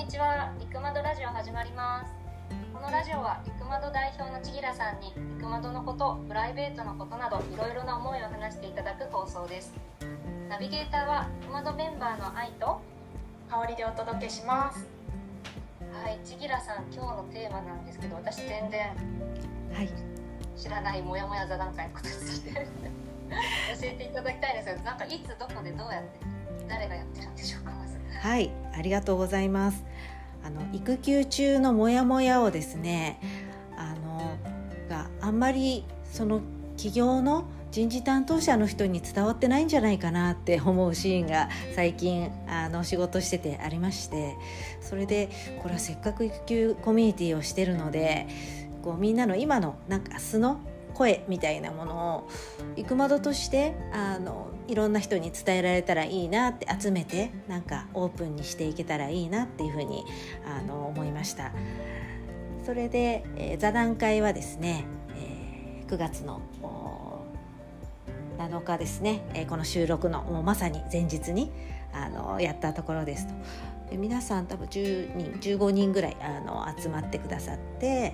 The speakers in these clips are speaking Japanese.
にちは。いくまどラジオ始まります。このラジオはいくまど代表のちぎらさんにいくまどのこと、プライベートのことなどいろいろな思いを話していただく放送です。ナビゲーターはいくまどメンバーの愛と香りでお届けします。 はい、ちぎらさん、今日のテーマなんですけど、私全然知らないもやもや座談会のことについて教えていただきたいんですけど、なんかいつどこでどうやって誰がやってるんでしょうか。まずはい、ありがとうございます。育休中のモヤモヤをですね、があんまりその企業の人事担当者の人に伝わってないんじゃないかなって思うシーンが最近仕事しててありまして、それでこれはせっかく育休コミュニティをしてるので、こうみんなの今のなんか素の声みたいなものをいくまどとしていろんな人に伝えられたらいいなって、集めてなんかオープンにしていけたらいいなっていうふうに思いました。それで、座談会はですね、9月の7日ですね、この収録のもうまさに前日にやったところですと。で皆さん多分10人15人ぐらい集まってくださって、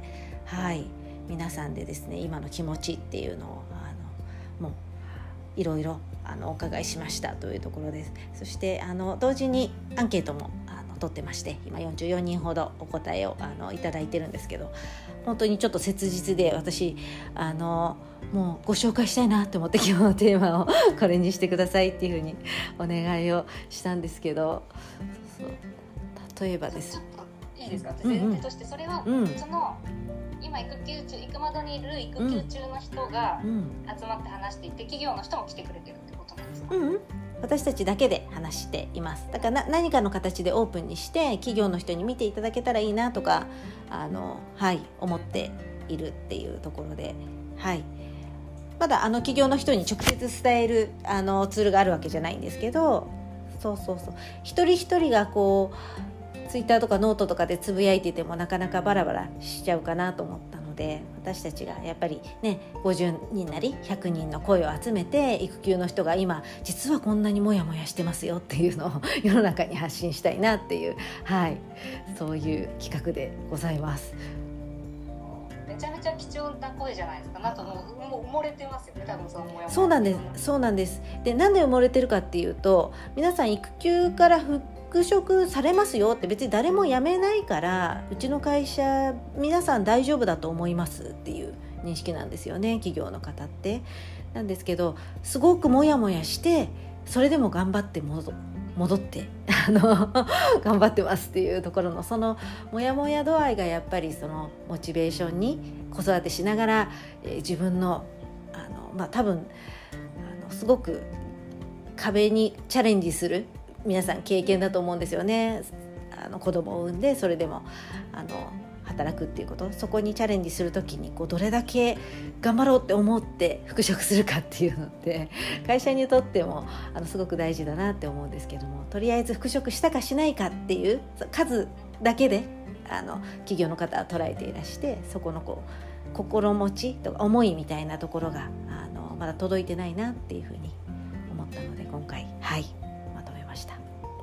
はい、皆さんでですね、今の気持ちっていうのをもういろいろお伺いしましたというところです。そして同時にアンケートも取ってまして、今44人ほどお答えをいただいてるんですけど、本当にちょっと切実で、私もうご紹介したいなと思って、今日のテーマをこれにしてくださいっていうふうにお願いをしたんですけど、例えばです。 ちょっといいですか。前提としてそれは、その今育休中、いくまどにいる育休中の人が集まって話していて、企業の人も来てくれてるってことなんですか。 私たちだけで話しています。だから何かの形でオープンにして企業の人に見ていただけたらいいなとか思っているっていうところで、まだ企業の人に直接伝えるツールがあるわけじゃないんですけど、一人一人がこうツイッターとかノートとかでつぶやいててもなかなかバラバラしちゃうかなと思ったので、私たちがやっぱりね、50人なり100人の声を集めて、育休の人が今実はこんなにモヤモヤしてますよっていうのを世の中に発信したいなっていう、そういう企画でございます。 めちゃめちゃ貴重な声じゃないですか。なんかもう埋もれてますよね、多分そのモヤモヤ。 そうなんです。で、なんで埋もれてるかっていうと、皆さん育休から復職されますよって、別に誰も辞めないから、うちの会社皆さん大丈夫だと思いますっていう認識なんですよね、企業の方って。なんですけど、すごくモヤモヤして、それでも頑張って戻って頑張ってますっていうところの、そのモヤモヤ度合いがやっぱりそのモチベーションに、子育てしながら、自分の多分すごく壁にチャレンジする皆さん経験だと思うんですよね。子供を産んで、それでも働くっていうこと、そこにチャレンジするときにどれだけ頑張ろうって思って復職するかっていうのって会社にとってもすごく大事だなって思うんですけども、とりあえず復職したかしないかっていう数だけで企業の方は捉えていらして、そこの心持ちとか思いみたいなところがまだ届いてないなっていうふうに思ったので、今回まとめました。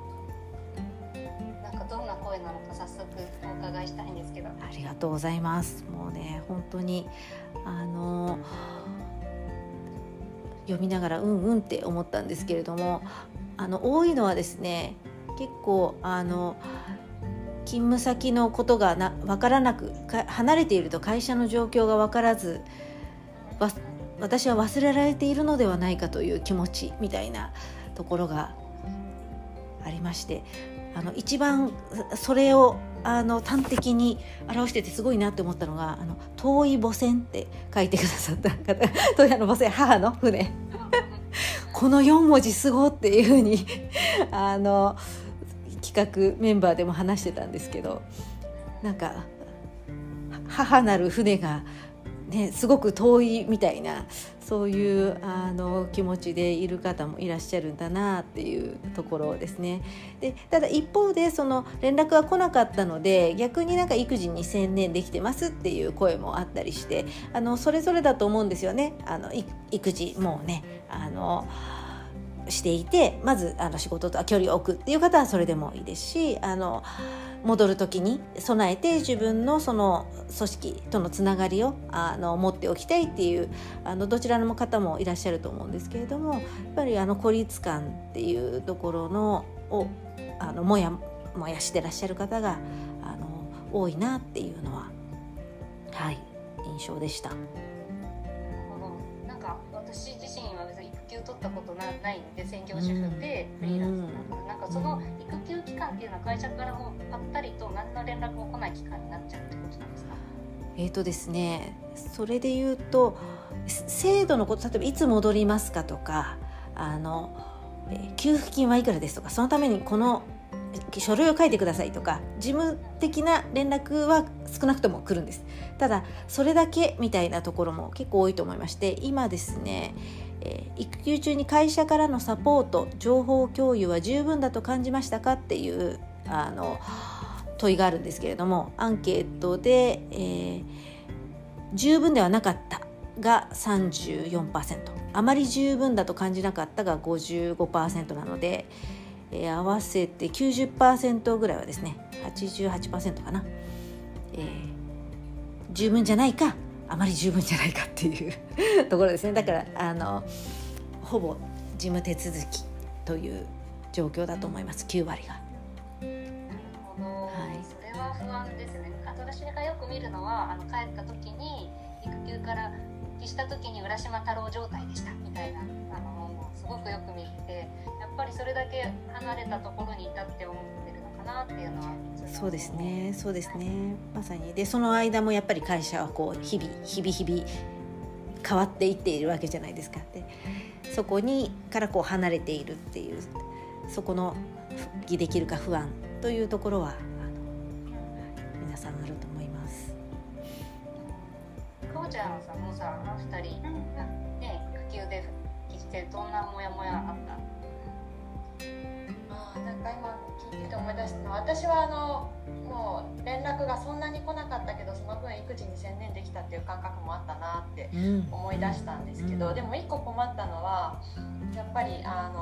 なんかどんな声なのか早速お伺いしたいんですけど。 ありがとうございます。もうね、本当に読みながらって思ったんですけれども、多いのはですね、結構勤務先のことが分からなく、離れていると会社の状況が分からず、私は忘れられているのではないかという気持ちみたいなところがありまして、一番それを端的に表しててすごいなって思ったのが、遠い母船って書いてくださった方、遠い母船、母の船この4文字すごっていう風に企画メンバーでも話してたんですけど、なんか母なる船がね、すごく遠いみたいな、そういう気持ちでいる方もいらっしゃるんだなっていうところですね。でただ一方で、その連絡が来なかったので、逆になんか育児に専念できてますっていう声もあったりして、それぞれだと思うんですよね。育児もうねしていて、まず仕事とは距離を置くっていう方はそれでもいいですし、 戻る時に備えて自分のその組織とのつながりを持っておきたいっていうどちらの方もいらっしゃると思うんですけれども、やっぱり孤立感っていうところのをもやもやしてらっしゃる方が多いなっていうのは、はい、印象でした。 なんか私自身は別に育休取ったことないんで、専業主婦でフリーランスなんかその育休期間っていうのは会社からもぱったりと何の連絡も来ない期間になっちゃうってことなんですか？ ですね、それで言うと制度のこと、例えばいつ戻りますかとか給付金はいくらですとか、そのためにこの書類を書いてくださいとか、事務的な連絡は少なくとも来るんです。ただそれだけみたいなところも結構多いと思いまして、今ですね、育休中に会社からのサポート情報共有は十分だと感じましたかっていう問いがあるんですけれども、アンケートで、十分ではなかったが 34%、 あまり十分だと感じなかったが 55% なので、合わせて 90% ぐらいはですね、 88% かな、十分じゃないかあまり十分じゃないかっていうところですね。だからほぼ事務手続きという状況だと思います。9割が。 なるほど、はい、それは不安ですね。私がよく見るのは帰った時に育休から復帰した時に浦島太郎状態でしたみたいなすごくよく見て、やっぱりそれだけ離れたところにいたって思ってるのかなっていうのは。 そうですね、そうですね、まさに。でその間もやっぱり会社はこう日々変わっていっているわけじゃないですか。でそこからこう離れているっていう、そこの復帰できるか不安というところは皆さんあると思います。 かおちゃんさんもさ、2人、ね、育休で復帰してどんなモヤモヤあった？ なんか今聞いてて思い出したのは、私はもう連絡がそんなに来なかったけど、その分育児に専念できたっていう感覚もあったなって思い出したんですけど、でも一個困ったのはやっぱり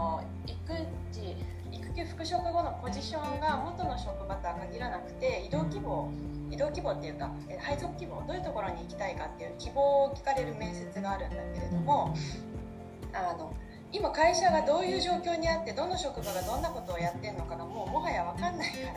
育休復職後のポジションが元の職場とは限らなくて、移動規模っていうか配属規模、どういうところに行きたいかっていう希望を聞かれる面接があるんだけれども、今会社がどういう状況にあって、どの職場がどんなことをやってるのかがもはや分かんないから、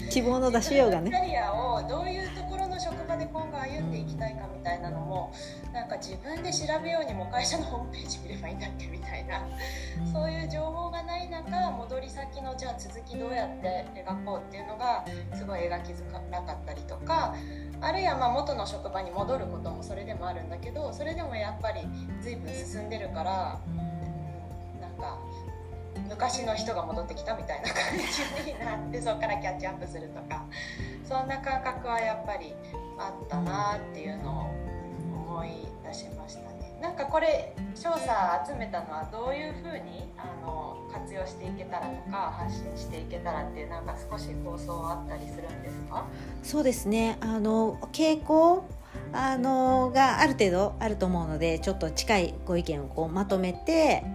希望の出しようがね、 キャリアをどういうところの職場で今後歩んでいきたいかみたいなのも、なんか自分で調べようにも会社のホームページ見ればいいんだっけみたいな、そういう情報がない中、戻り先のじゃあ続きどうやって描こうっていうのがすごい描きづらかったりとか、あるいは元の職場に戻ることもそれでもあるんだけど、それでもやっぱり随分進んでるから、なんか昔の人が戻ってきたみたいな感じになって、そこからキャッチアップするとか、そんな感覚はやっぱりあったなっていうのを思い出しましたね。なんかこれ調査集めたのはどういうふうに活用していけたらとか発信していけたらっていう、なんか少し構想はあったりするんですか？ そうですね、傾向がある程度あると思うので、ちょっと近いご意見をこうまとめて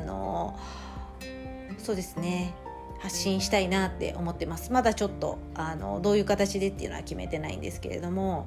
そうですね、発信したいなって思ってます。まだちょっとどういう形でっていうのは決めてないんですけれども、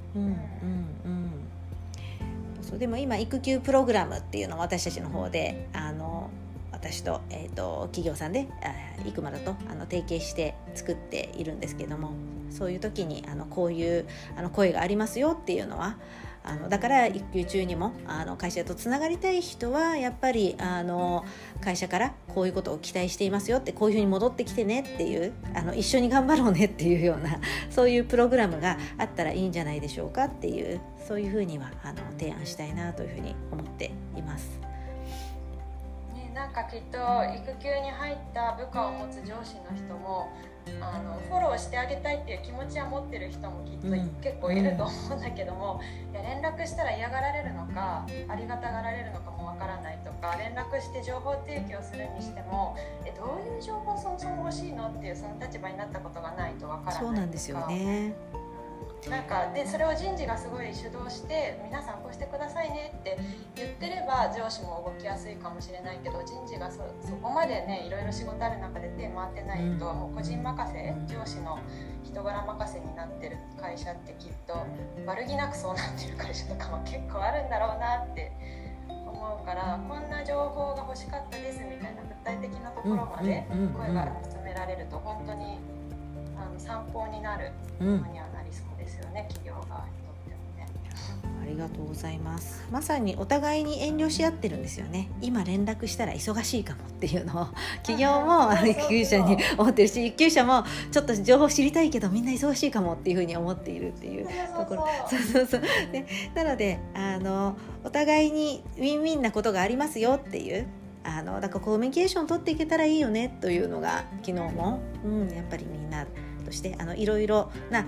そうでも今育休プログラムっていうのを私たちの方で私と、企業さんでイクマラと提携して作っているんですけども、そういう時にこういう声がありますよっていうのはだから育休中にも会社とつながりたい人はやっぱり会社からこういうことを期待していますよって、こういうふうに戻ってきてねっていう一緒に頑張ろうねっていうようなそういうプログラムがあったらいいんじゃないでしょうかっていう、そういうふうには提案したいなというふうに思っています。 なんかきっと育休に入った部下を持つ上司の人もフォローしてあげたいっていう気持ちは持ってる人もきっと結構いると思うんだけども、いや連絡したら嫌がられるのかありがたがられるのかもわからないとか、連絡して情報提供するにしてもどういう情報そもそも欲しいのっていう、その立場になったことがないとわからないとか。 そうなんですよね。 なんかでそれを人事がすごい主導して皆さんこうしてくださいねって言ってれば上司も動きやすいかもしれないけど、人事が そこまでねいろいろ仕事ある中で手回ってないと、もう個人任せ、上司の人柄任せになってる会社ってきっと悪気なくそうなってる会社とかも結構あるんだろうなって思うから、こんな情報が欲しかったですみたいな具体的なところまで声が集められると本当に参考になるものにはなりそうですよね、企業側にとってもね。 ありがとうございます。まさにお互いに遠慮し合ってるんですよね。今連絡したら忙しいかもっていうのを企業も育休者に思ってるし、育休者もちょっと情報知りたいけどみんな忙しいかもっていうふうに思っているっていうところ。そうで、なのでお互いにウィンウィンなことがありますよっていうだからコミュニケーション取っていけたらいいよねというのが昨日も、やっぱりみんなとしていろいろな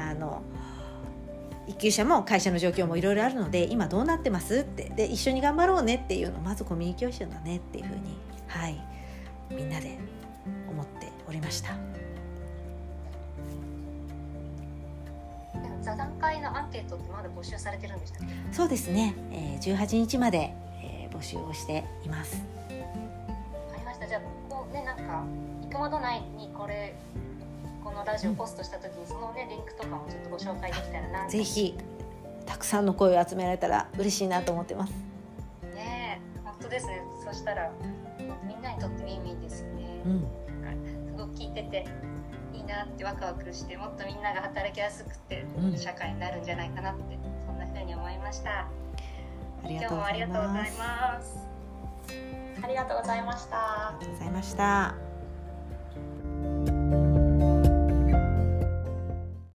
育休者も会社の状況もいろいろあるので今どうなってますってで一緒に頑張ろうねっていうのをまずコミュニケーションだねっていうふうに、はい、みんなで思っておりました。 座談会のアンケートってまだ募集されてるんでしたっけ？ そうですね、18日まで、募集をしています。 ありました。じゃあこうね、なんか行くまど内にこのラジオポストした時にそのねリンクとかもちょっとご紹介できたらな。 ぜひたくさんの声を集められたら嬉しいなと思ってます。 ねえ、本当ですね。そしたらみんなにとってウィンウィンですよね。なんかすごく聞いてていいなってワクワクして、もっとみんなが働きやすくて、社会になるんじゃないかなってそんな風に思いました。今日もありがとうございます。 ありがとうございました。 ありがとうございました。